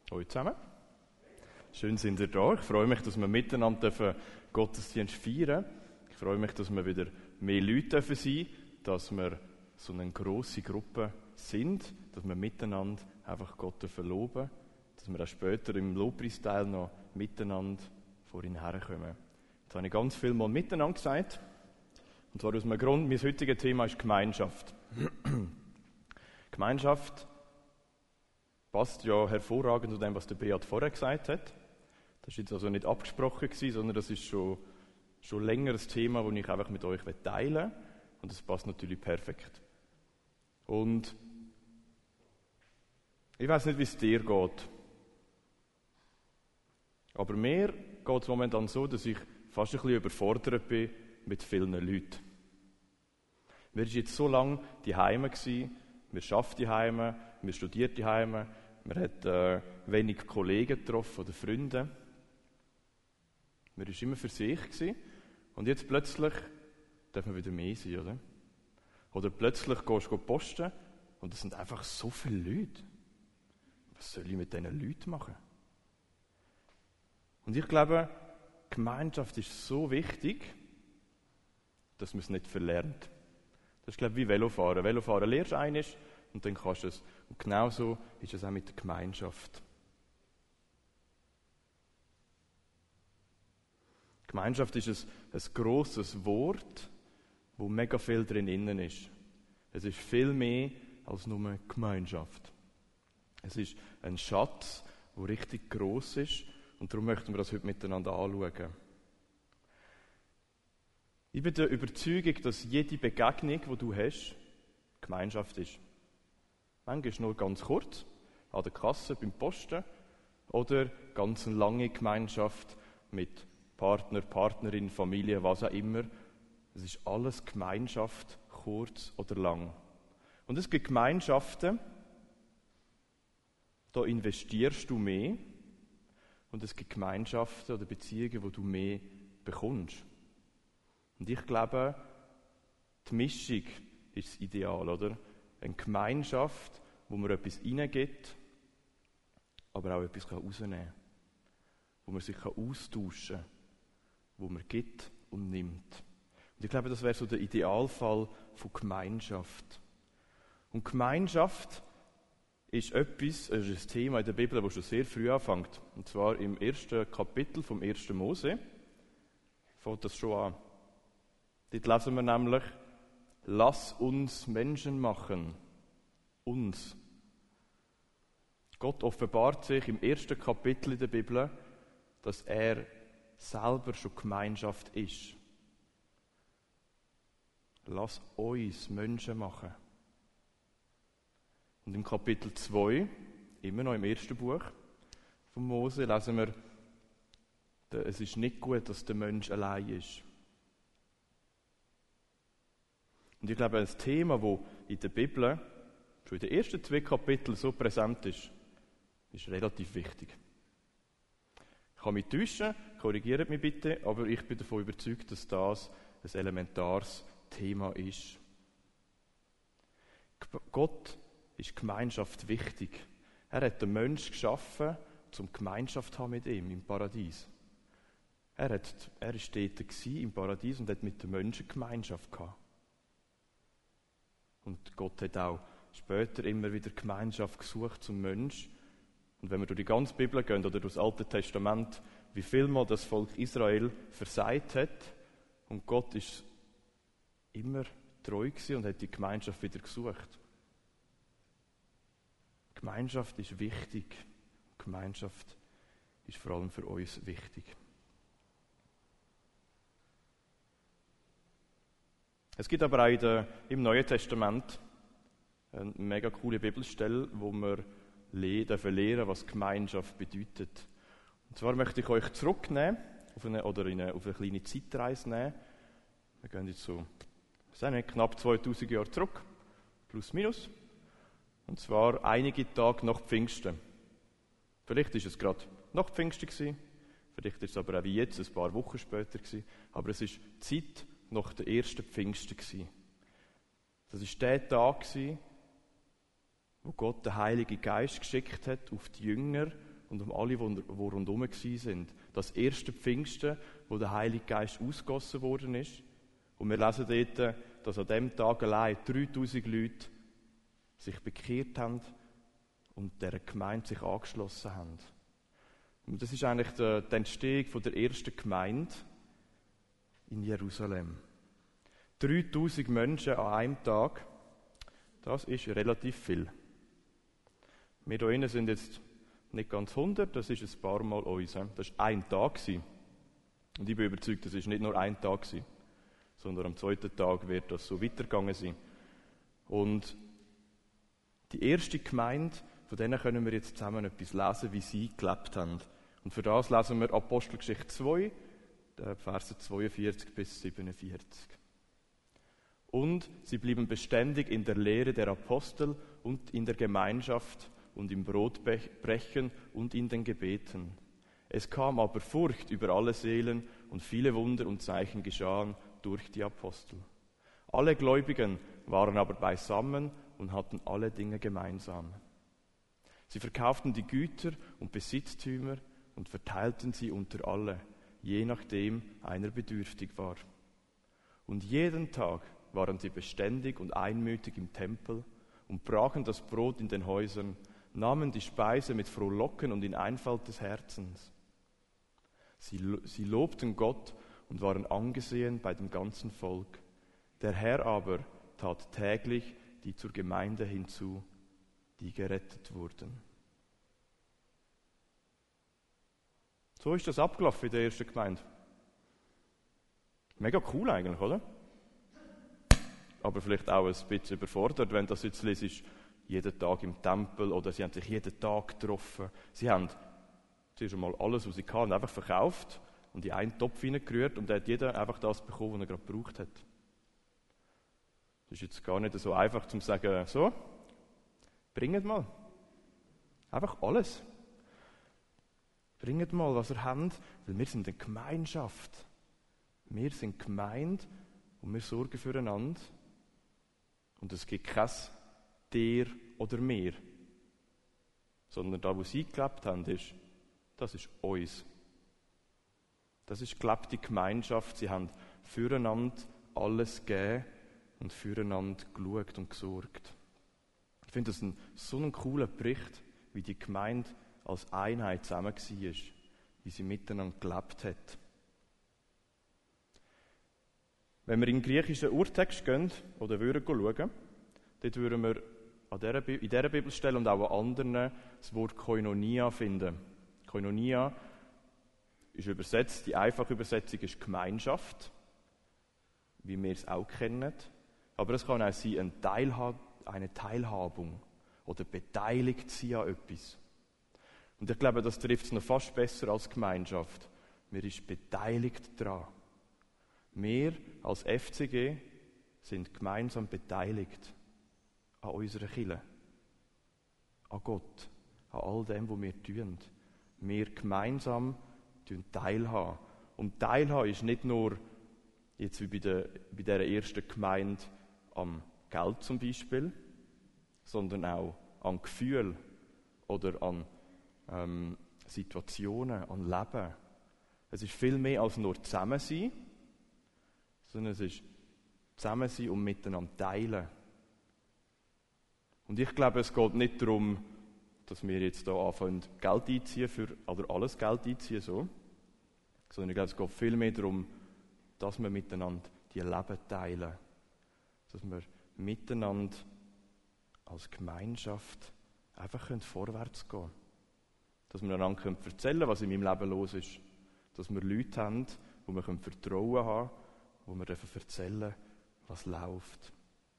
Hallo zusammen. Schön sind ihr da. Ich freue mich, dass wir miteinander Gottesdienst feiern dürfen. Ich freue mich, dass wir wieder mehr Leute sein dürfen, dass wir so eine grosse Gruppe sind, dass wir miteinander einfach Gott loben, dass wir auch später im Lobpreisteil noch miteinander vor ihn herkommen. Jetzt habe ich ganz viel mal miteinander gesagt. Und zwar aus einem Grund, mein heutiges Thema ist Gemeinschaft. Gemeinschaft passt ja hervorragend zu dem, was der Beat vorher gesagt hat. Das war jetzt also nicht abgesprochen, sondern das ist schon länger ein Thema, das ich einfach mit euch teilen will. Und das passt natürlich perfekt. Und ich weiß nicht, wie es dir geht. Aber mir geht es momentan so, dass ich fast ein bisschen überfordert bin mit vielen Leuten. Wir waren jetzt so lange daheim gewesen, wir arbeiten daheim, wir studieren daheim, wir haben wenig Kollegen getroffen oder Freunde. Wir waren immer für sich gewesen. Und jetzt plötzlich darf man wieder mehr sein, oder? Oder plötzlich gehst du posten und es sind einfach so viele Leute. Was soll ich mit diesen Leuten machen? Und ich glaube, Gemeinschaft ist so wichtig, dass man es nicht verlernt. Das ist, glaube ich, wie Velofahren. Velofahren lernst du einmal und dann kannst du es. Und genauso ist es auch mit der Gemeinschaft. Gemeinschaft ist ein grosses Wort, wo mega viel drin ist. Es ist viel mehr als nur Gemeinschaft. Es ist ein Schatz, der richtig gross ist und darum möchten wir das heute miteinander anschauen. Ich bin der Überzeugung, dass jede Begegnung, die du hast, Gemeinschaft ist. Manchmal nur ganz kurz, an der Kasse, beim Posten, oder ganz eine lange Gemeinschaft mit Partner, Partnerin, Familie, was auch immer. Es ist alles Gemeinschaft, kurz oder lang. Und es gibt Gemeinschaften, da investierst du mehr, und es gibt Gemeinschaften oder Beziehungen, wo du mehr bekommst. Und ich glaube, die Mischung ist das Ideal, oder? Eine Gemeinschaft, wo man etwas reingibt, aber auch etwas rausnehmen kann. Wo man sich austauschen kann, wo man gibt und nimmt. Und ich glaube, das wäre so der Idealfall von Gemeinschaft. Und Gemeinschaft ist etwas, es ist ein Thema in der Bibel, das schon sehr früh anfängt. Und zwar im ersten Kapitel vom 1. Mose fängt das schon an. Dort lesen wir nämlich: Lass uns Menschen machen. Uns. Gott offenbart sich im ersten Kapitel in der Bibel, dass er selber schon Gemeinschaft ist. Lass uns Menschen machen. Und im Kapitel 2, immer noch im ersten Buch von Mose, lesen wir, es ist nicht gut, dass der Mensch allein ist. Und ich glaube, ein Thema, das in der Bibel schon in den ersten 2 Kapiteln so präsent ist relativ wichtig. Ich kann mich täuschen, korrigiert mich bitte, aber ich bin davon überzeugt, dass das ein elementares Thema ist. Gott ist Gemeinschaft wichtig. Er hat den Menschen geschaffen, um Gemeinschaft zu haben mit ihm im Paradies. Er war dort im Paradies und hat mit den Menschen Gemeinschaft gehabt. Und Gott hat auch später immer wieder Gemeinschaft gesucht zum Menschen. Und wenn wir durch die ganze Bibel gehen oder durch das Alte Testament, wie vielmal das Volk Israel versagt hat, und Gott ist immer treu gewesen und hat die Gemeinschaft wieder gesucht. Gemeinschaft ist wichtig. Gemeinschaft ist vor allem für uns wichtig. Es gibt aber auch im Neuen Testament eine mega coole Bibelstelle, wo wir lernen, was Gemeinschaft bedeutet. Und zwar möchte ich euch zurücknehmen, auf eine kleine Zeitreise nehmen. Wir gehen jetzt so, knapp 2000 Jahre zurück, plus minus. Und zwar einige Tage nach Pfingsten. Vielleicht ist es gerade nach Pfingsten gewesen, vielleicht ist es aber auch wie jetzt, ein paar Wochen später gewesen. Aber es ist die Zeit nach der ersten Pfingsten gewesen. Das war der Tag gewesen, wo Gott den Heiligen Geist geschickt hat auf die Jünger und um alle, die rundherum waren. Das erste Pfingsten, wo der Heilige Geist ausgegossen worden ist. Und wir lesen dort, dass an diesem Tag allein 3000 Leute sich bekehrt haben und dieser Gemeinde sich angeschlossen haben. Und das ist eigentlich die Entstehung der ersten Gemeinde in Jerusalem. 3000 Menschen an einem Tag, das ist relativ viel. Wir hier drinnen sind jetzt nicht ganz 100, das ist ein paar Mal uns. Das war ein Tag. Und ich bin überzeugt, das ist nicht nur ein Tag, sondern am zweiten Tag wird das so weitergegangen sein. Und die erste Gemeinde, von denen können wir jetzt zusammen etwas lesen, wie sie gelebt haben. Und für das lesen wir Apostelgeschichte 2, Verse 42 bis 47. Und sie blieben beständig in der Lehre der Apostel und in der Gemeinschaft und im Brotbrechen und in den Gebeten. Es kam aber Furcht über alle Seelen und viele Wunder und Zeichen geschahen durch die Apostel. Alle Gläubigen waren aber beisammen und hatten alle Dinge gemeinsam. Sie verkauften die Güter und Besitztümer und verteilten sie unter alle, je nachdem einer bedürftig war. Und jeden Tag waren sie beständig und einmütig im Tempel und brachen das Brot in den Häusern, nahmen die Speise mit Frohlocken und in Einfalt des Herzens. Sie lobten Gott und waren angesehen bei dem ganzen Volk. Der Herr aber tat täglich die zur Gemeinde hinzu, die gerettet wurden. So ist das abgelaufen in der ersten Gemeinde. Mega cool eigentlich, oder? Aber vielleicht auch ein bisschen überfordert, wenn das jetzt liest, jeden Tag im Tempel oder sie haben sich jeden Tag getroffen. Sie haben zuerst einmal alles, was sie hatten, einfach verkauft und in einen Topf hineingerührt und da hat jeder einfach das bekommen, was er gerade gebraucht hat. Das ist jetzt gar nicht so einfach zu sagen, so, bringt mal. Einfach alles. Bringt mal, was ihr habt, weil wir sind eine Gemeinschaft. Wir sind Gemeinde und wir sorgen füreinander. Und es gibt kein «der» oder «mir». Sondern da, wo sie gelebt haben, das ist uns. Das ist gelebte Gemeinschaft. Sie haben füreinander alles gegeben und füreinander geschaut und gesorgt. Ich finde das so ein cooler Bericht, wie die Gemeinde als Einheit zusammen war, wie sie miteinander gelebt hat. Wenn wir in den griechischen Urtext gehen oder würden schauen, dort würden wir in dieser Bibelstelle und auch an anderen das Wort Koinonia finden. Koinonia ist übersetzt, die einfache Übersetzung ist Gemeinschaft, wie wir es auch kennen. Aber es kann auch sein, eine Teilhabung oder beteiligt sein an etwas. Und ich glaube, das trifft es noch fast besser als Gemeinschaft. Man ist beteiligt daran. Wir als FCG sind gemeinsam beteiligt an unserer Kirche, an Gott, an all dem, was wir tun. Wir gemeinsam teilhaben. Und teilhaben ist nicht nur, jetzt wie bei dieser ersten Gemeinde, am Geld zum Beispiel, sondern auch an Gefühl oder an Situationen, an Leben. Es ist viel mehr als nur Zusammensein, sondern es ist Zusammensein und miteinander teilen. Und ich glaube, es geht nicht darum, dass wir jetzt hier anfangen, Geld einziehen oder alles Geld einziehen, so. Sondern ich glaube, es geht viel mehr darum, dass wir miteinander die Leben teilen. Dass wir miteinander als Gemeinschaft einfach vorwärts gehen können. Dass wir einander erzählen können, was in meinem Leben los ist. Dass wir Leute haben, wo wir Vertrauen haben können, wo wir erzählen dürfen, was läuft.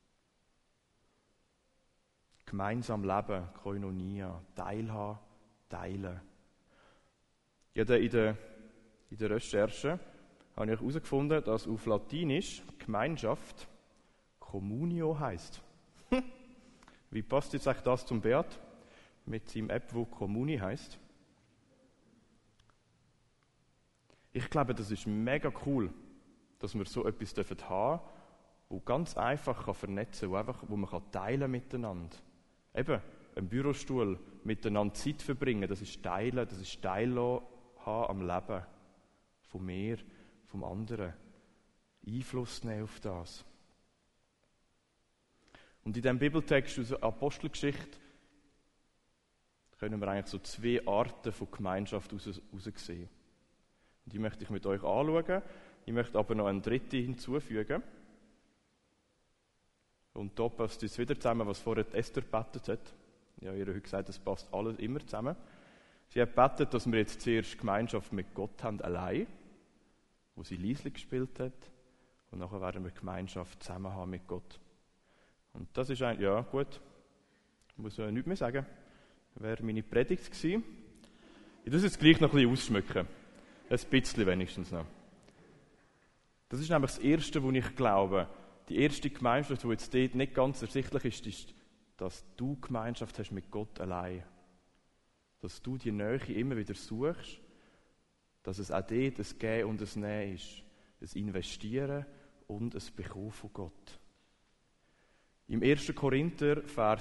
Gemeinsam leben, Koinonia, teilhaben, teilen. Ja, in der Recherche habe ich herausgefunden, dass auf Latinisch Gemeinschaft Communio heisst. Wie passt jetzt eigentlich das zum Beat mit seinem App, wo Communi heisst? Ich glaube, das ist mega cool, dass wir so etwas haben dürfen, wo ganz einfach vernetzen kann, wo man teilen miteinander. Eben, einen Bürostuhl, miteinander Zeit verbringen, das ist Teilen, das ist Teilhaben am Leben. Von mir, vom anderen. Einfluss nehmen auf das. Und in diesem Bibeltext aus der Apostelgeschichte können wir eigentlich so 2 Arten von Gemeinschaft heraussehen. Und die möchte ich mit euch anschauen. Ich möchte aber noch eine dritte hinzufügen. Und da passt es wieder zusammen, was vorher Esther gebetet hat. Ja, ihr habt heute gesagt, das passt alles immer zusammen. Sie hat gebetet, dass wir jetzt zuerst Gemeinschaft mit Gott haben, allein, wo sie leislich gespielt hat. Und nachher werden wir Gemeinschaft zusammen haben mit Gott. Und das ist eigentlich, ja gut, ich muss nichts mehr sagen. Das wäre meine Predigt gewesen. Ich muss jetzt gleich noch ein bisschen ausschmücken. Ein bisschen wenigstens noch. Das ist nämlich das Erste, wo ich glaube. Die erste Gemeinschaft, die jetzt dort nicht ganz ersichtlich ist, ist, dass du Gemeinschaft hast mit Gott allein. Dass du die Nähe immer wieder suchst, dass es auch dort ein Geben und ein Nehmen ist. Ein Investieren und ein Bekommen von Gott. Im 1. Korinther,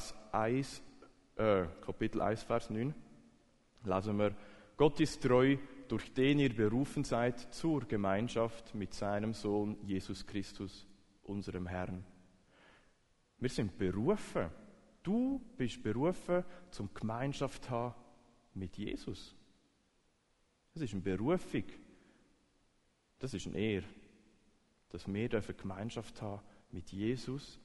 Kapitel 1, Vers 9, lesen wir, Gott ist treu, durch den ihr berufen seid zur Gemeinschaft mit seinem Sohn Jesus Christus, unserem Herrn. Wir sind berufen. Du bist berufen, zum Gemeinschaft zu haben mit Jesus. Das ist eine Berufung. Das ist eine Ehre, dass wir Gemeinschaft haben mit Jesus,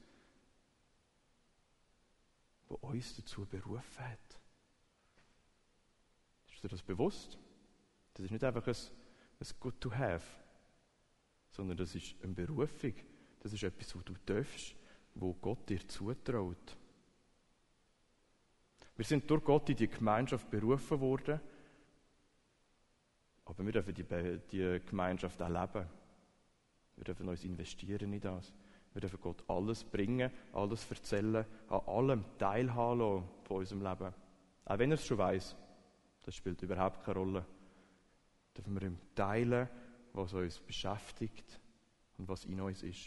der uns dazu berufen hat. Ist dir das bewusst? Das ist nicht einfach ein Good to have, sondern das ist eine Berufung. Das ist etwas, was du darfst, wo Gott dir zutraut. Wir sind durch Gott in die Gemeinschaft berufen worden, aber wir dürfen die Gemeinschaft auch leben. Wir dürfen uns investieren in das. Wir dürfen Gott alles bringen, alles erzählen, an allem teilhaben lassen von unserem Leben. Auch wenn er es schon weiss, das spielt überhaupt keine Rolle. Dürfen wir ihm teilen, was uns beschäftigt und was in uns ist.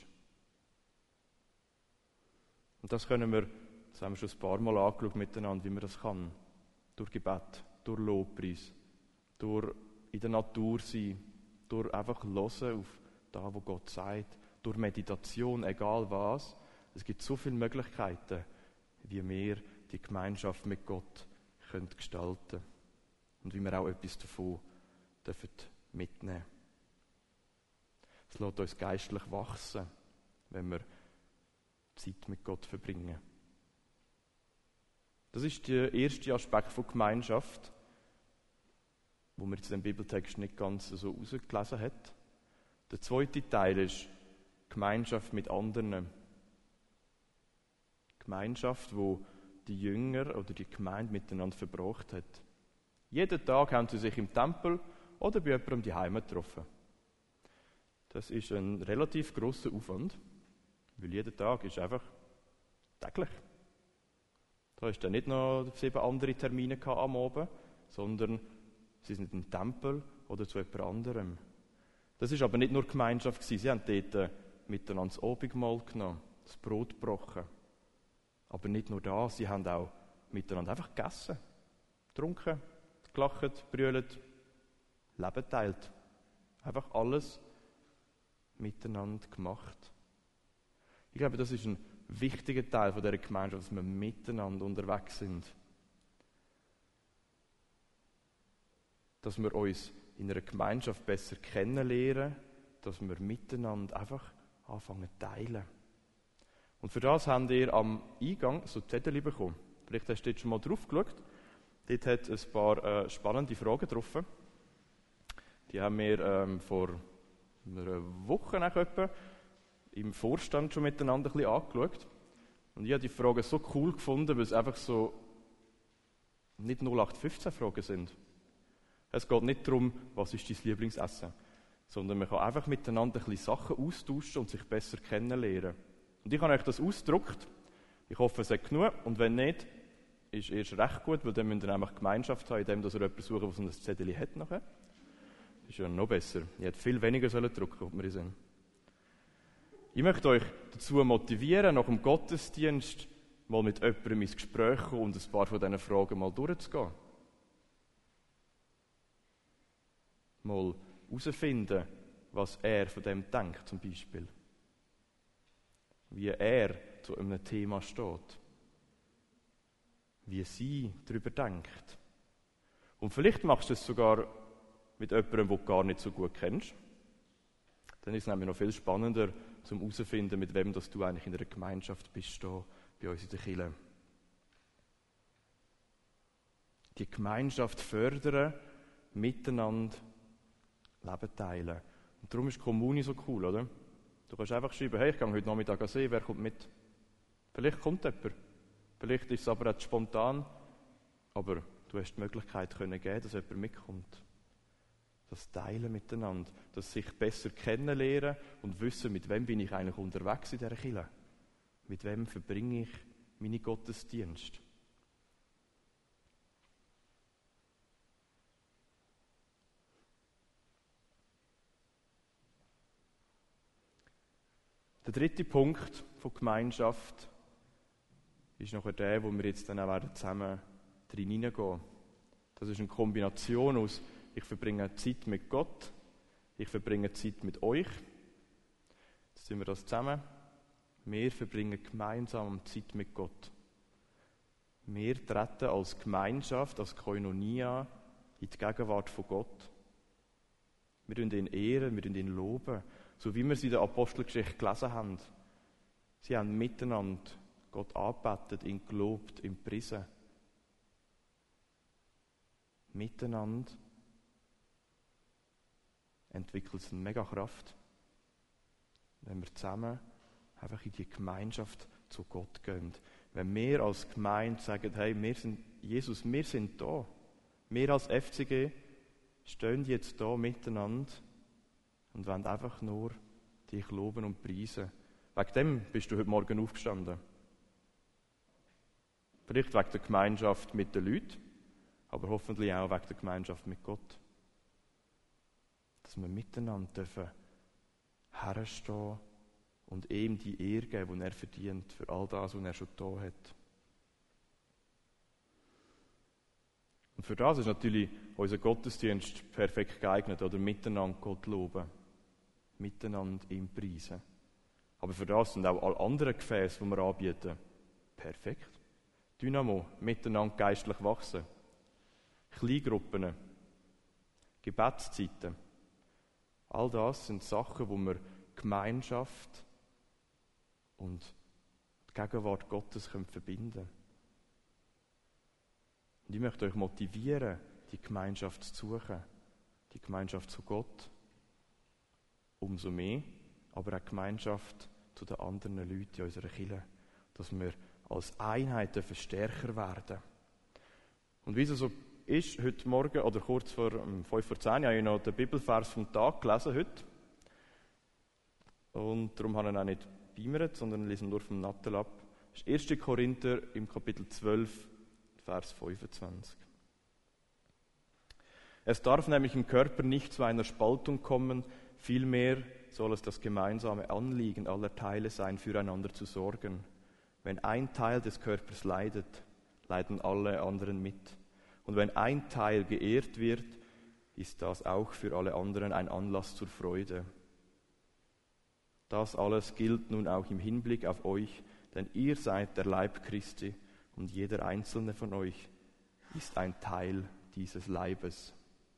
Und das haben wir schon ein paar Mal angeschaut miteinander, wie man das kann. Durch Gebet, durch Lobpreis, durch in der Natur sein, durch einfach hören auf das, was Gott sagt, durch Meditation, egal was. Es gibt so viele Möglichkeiten, wie wir die Gemeinschaft mit Gott gestalten können. Und wie wir auch etwas davon mitnehmen dürfen. Es lässt uns geistlich wachsen, wenn wir Zeit mit Gott verbringen. Das ist der erste Aspekt von Gemeinschaft, wo man jetzt den Bibeltext nicht ganz so rausgelesen hat. Der zweite Teil ist Gemeinschaft mit anderen. Gemeinschaft, wo die Jünger oder die Gemeinde miteinander verbracht hat. Jeden Tag haben sie sich im Tempel oder bei jemandem die Heimat getroffen. Das ist ein relativ grosser Aufwand, weil jeder Tag ist einfach täglich. Da ist dann nicht noch 7 andere Termine am Abend, sondern sie sind im Tempel oder zu jemand anderem. Das ist aber nicht nur Gemeinschaft gewesen. Sie haben dort miteinander das Abendmahl genommen, das Brot gebrochen. Aber nicht nur das, sie haben auch miteinander einfach gegessen, getrunken, gelacht, brüllt, Leben geteilt. Einfach alles miteinander gemacht. Ich glaube, das ist ein wichtiger Teil von dieser Gemeinschaft, dass wir miteinander unterwegs sind. Dass wir uns in einer Gemeinschaft besser kennenlernen, dass wir miteinander einfach anfangen zu teilen. Und für das habt ihr am Eingang so Zettel bekommen. Vielleicht hast du jetzt schon mal drauf geschaut. Dort hat es ein paar spannende Fragen drauf. Die haben wir vor einer Woche etwa im Vorstand schon miteinander ein bisschen angeschaut. Und ich habe die Fragen so cool gefunden, weil es einfach so nicht 0815-Fragen sind. Es geht nicht darum, was ist dein Lieblingsessen, sondern man kann einfach miteinander ein bisschen Sachen austauschen und sich besser kennenlernen. Und ich habe euch das ausgedruckt. Ich hoffe, es hat genug. Und wenn nicht, ist erst recht gut, weil dann müsst ihr nämlich Gemeinschaft haben, indem ihr jemanden suchen, der so ein Zettel hat nachher. Das ist ja noch besser. Ihr hättet viel weniger drucken sollen, ob wir sind. Ich möchte euch dazu motivieren, nach dem Gottesdienst mal mit jemandem ins Gespräch kommen und ein paar von diesen Fragen mal durchzugehen. Mal herausfinden, was er von dem denkt, zum Beispiel. Wie er zu einem Thema steht. Wie sie darüber denkt. Und vielleicht machst du es sogar mit jemandem, den du gar nicht so gut kennst. Dann ist es nämlich noch viel spannender, um herauszufinden, mit wem du eigentlich in einer Gemeinschaft bist, hier bei uns in der Kirche. Die Gemeinschaft fördern, miteinander Leben teilen. Und darum ist die Kommune so cool, oder? Du kannst einfach schreiben, hey, ich gehe heute Nachmittag sehen, wer kommt mit? Vielleicht kommt jemand. Vielleicht ist es aber auch spontan. Aber du hast die Möglichkeit können geben, dass jemand mitkommt. Das Teilen miteinander, das sich besser kennenlernen und wissen, mit wem bin ich eigentlich unterwegs in dieser Kirche. Mit wem verbringe ich meine Gottesdienste. Der dritte Punkt von Gemeinschaft ist nachher der, wo wir jetzt dann auch zusammen drin hineingehen. Das ist eine Kombination aus, ich verbringe Zeit mit Gott, ich verbringe Zeit mit euch. Jetzt sind wir das zusammen. Wir verbringen gemeinsam Zeit mit Gott. Wir treten als Gemeinschaft, als Koinonia in die Gegenwart von Gott. Wir ihn ehren, wir ihn loben, so wie wir es in der Apostelgeschichte gelesen haben. Sie haben miteinander Gott angebetet, ihn gelobt, ihn gepriesen. Miteinander entwickelt es eine mega Kraft, wenn wir zusammen einfach in die Gemeinschaft zu Gott gehen. Wenn wir als Gemeinde sagen, hey, Jesus, wir sind da. Wir als FCG stehen jetzt da miteinander und wollen einfach nur dich loben und preisen. Wegen dem bist du heute Morgen aufgestanden. Vielleicht wegen der Gemeinschaft mit den Leuten, aber hoffentlich auch wegen der Gemeinschaft mit Gott. Dass wir miteinander dürfen herstehen und ihm die Ehre geben, die er verdient, für all das, was er schon da hat. Und für das ist natürlich unser Gottesdienst perfekt geeignet, oder miteinander Gott loben, miteinander ihm preisen. Aber für das sind auch alle anderen Gefäße, die wir anbieten, perfekt. Dynamo, miteinander geistlich wachsen. Kleingruppen, Gebetszeiten. All das sind Sachen, wo wir Gemeinschaft und die Gegenwart Gottes verbinden können. Und ich möchte euch motivieren, die Gemeinschaft zu suchen, die Gemeinschaft zu Gott, umso mehr, aber auch die Gemeinschaft zu den anderen Leuten in unserer Kirche, dass wir als Einheit stärker werden. Und wie es so ist, heute Morgen oder kurz vor 5:10 habe ich noch den Bibelvers vom Tag gelesen heute. Und darum habe ich ihn auch nicht beimert, sondern lese nur vom Nattel ab. Das ist 1. Korinther im Kapitel 12, Vers 25. Es darf nämlich im Körper nicht zu einer Spaltung kommen, vielmehr soll es das gemeinsame Anliegen aller Teile sein, füreinander zu sorgen. Wenn ein Teil des Körpers leidet, leiden alle anderen mit. Und wenn ein Teil geehrt wird, ist das auch für alle anderen ein Anlass zur Freude. Das alles gilt nun auch im Hinblick auf euch, denn ihr seid der Leib Christi und jeder einzelne von euch ist ein Teil dieses Leibes.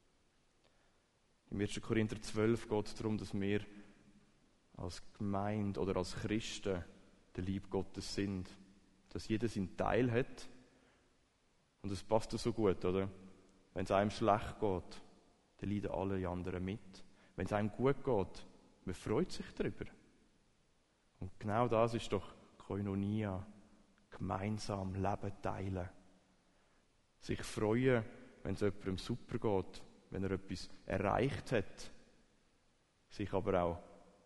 Im 1. Korinther 12 geht es darum, dass wir als Gemeinde oder als Christen der Lieb Gottes sind. Dass jeder seinen Teil hat. Und es passt so gut, oder? Wenn es einem schlecht geht, dann leiden alle anderen mit. Wenn es einem gut geht, man freut sich darüber. Und genau das ist doch Koinonia. Gemeinsam Leben teilen. Sich freuen, wenn es jemandem super geht, wenn er etwas erreicht hat. Sich aber auch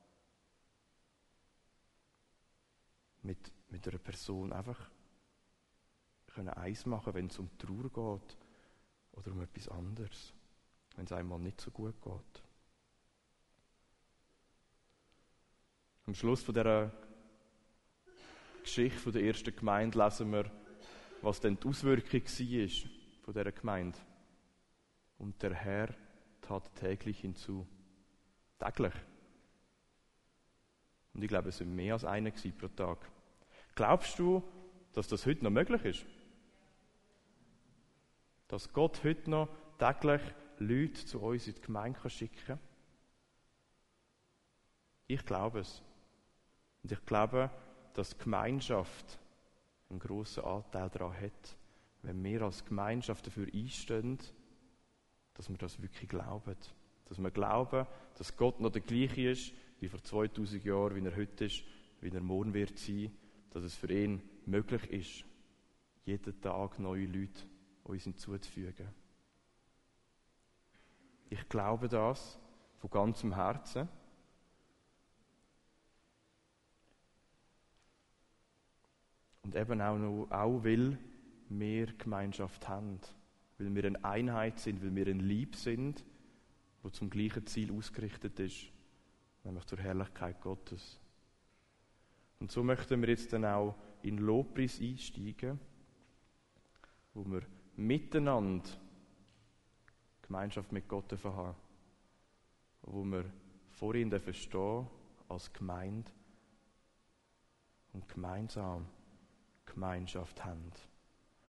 mit einer Person einfach eins machen, wenn es um Trauer geht oder um etwas anderes, wenn es einmal nicht so gut geht. Am Schluss von dieser Geschichte der ersten Gemeinde lesen wir, was denn die Auswirkung war von dieser Gemeinde. Und der Herr tat täglich hinzu. Täglich. Und ich glaube, es waren mehr als einer pro Tag. Glaubst du, dass das heute noch möglich ist? Dass Gott heute noch täglich Leute zu uns in die Gemeinde schicken kann? Ich glaube es. Und ich glaube, dass die Gemeinschaft einen grossen Anteil daran hat, wenn wir als Gemeinschaft dafür einstehen, dass wir das wirklich glauben. Dass wir glauben, dass Gott noch der gleiche ist, wie vor 2000 Jahren, wie er heute ist, wie er morgen wird sein, dass es für ihn möglich ist, jeden Tag neue Leute uns hinzuzufügen. Ich glaube das von ganzem Herzen. Und eben auch weil wir Gemeinschaft haben. Weil wir eine Einheit sind, weil wir ein Leib sind, wo zum gleichen Ziel ausgerichtet ist, nämlich zur Herrlichkeit Gottes. Und so möchten wir jetzt dann auch in Lobpreis einsteigen, wo wir miteinander Gemeinschaft mit Gott haben, wo wir vor ihm stehen als Gemeinde und gemeinsam Gemeinschaft haben.